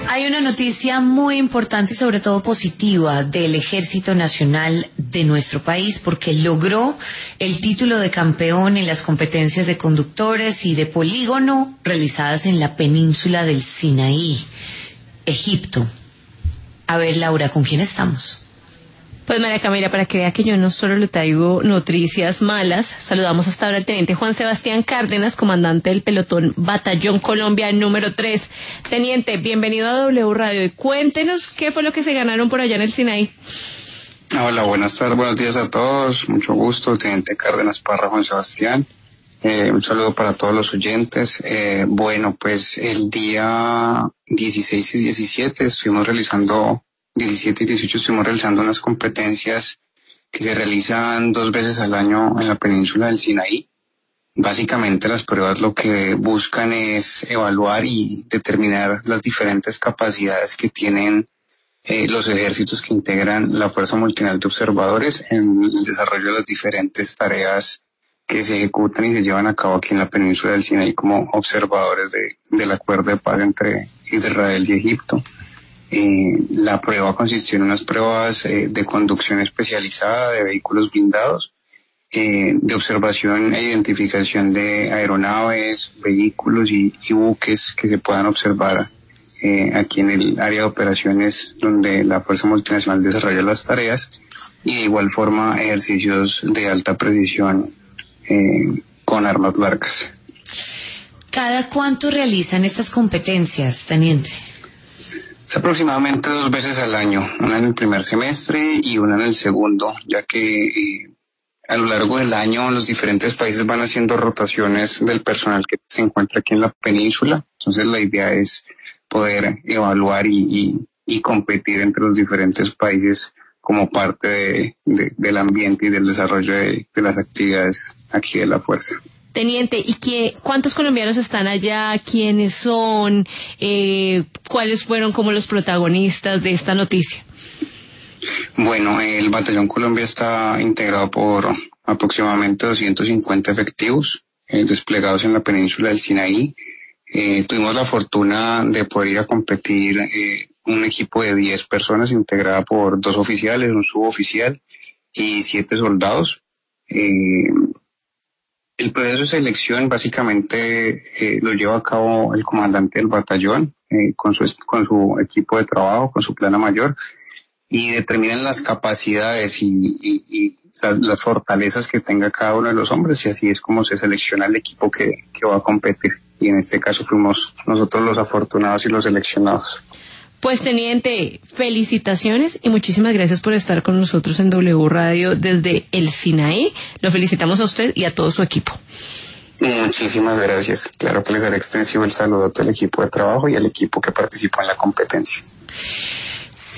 Hay una noticia muy importante y sobre todo positiva del Ejército Nacional de nuestro país porque logró el título de campeón en las competencias de conductores y de polígono realizadas en la península del Sinaí, Egipto. A ver, Laura, ¿con quién estamos? Pues María Camila, para que vea que yo no solo le traigo noticias malas, saludamos hasta ahora al teniente Juan Sebastián Cárdenas, comandante del pelotón Batallón Colombia número 3. Teniente, bienvenido a W Radio y cuéntenos qué fue lo que se ganaron por allá en el Sinaí. Hola, buenas tardes, buenos días a todos, mucho gusto, teniente Cárdenas Parra, Juan Sebastián. Un saludo para todos los oyentes. Bueno, pues el día 16 y 17 estuvimos realizando 17 y 18 estuvimos realizando unas competencias que se realizan 2 veces al año en la península del Sinaí. Básicamente las pruebas lo que buscan es evaluar y determinar las diferentes capacidades que tienen los ejércitos que integran la Fuerza Multinacional de Observadores en el desarrollo de las diferentes tareas que se ejecutan y se llevan a cabo aquí en la península del Sinaí como observadores del acuerdo de paz entre Israel y Egipto. La prueba consistió en unas pruebas de conducción especializada de vehículos blindados, de observación e identificación de aeronaves, vehículos y buques que se puedan observar aquí en el área de operaciones donde la Fuerza Multinacional desarrolla las tareas, y de igual forma ejercicios de alta precisión con armas largas. ¿Cada cuánto realizan estas competencias, teniente? Es aproximadamente 2 veces al año, una en el primer semestre y una en el segundo, ya que a lo largo del año los diferentes países van haciendo rotaciones del personal que se encuentra aquí en la península. Entonces la idea es poder evaluar y competir entre los diferentes países como parte del ambiente y del desarrollo de las actividades aquí de la fuerza. Teniente, ¿y cuántos colombianos están allá? ¿Quiénes son? ¿Cuáles fueron como los protagonistas de esta noticia? Bueno, el Batallón Colombia está integrado por aproximadamente 250 efectivos desplegados en la península del Sinaí. Tuvimos la fortuna de poder ir a competir un equipo de 10 personas integrada por 2 oficiales, un suboficial y 7 soldados. El proceso de selección básicamente lo lleva a cabo el comandante del batallón con su equipo de trabajo, con su plana mayor, y determinan las capacidades y las fortalezas que tenga cada uno de los hombres, y así es como se selecciona el equipo que va a competir. Y en este caso fuimos nosotros los afortunados y los seleccionados. Pues teniente, felicitaciones y muchísimas gracias por estar con nosotros en W Radio desde el Sinaí. Lo felicitamos a usted y a todo su equipo. Muchísimas gracias. Claro que les daré extensivo el saludo a todo el equipo de trabajo y al equipo que participó en la competencia.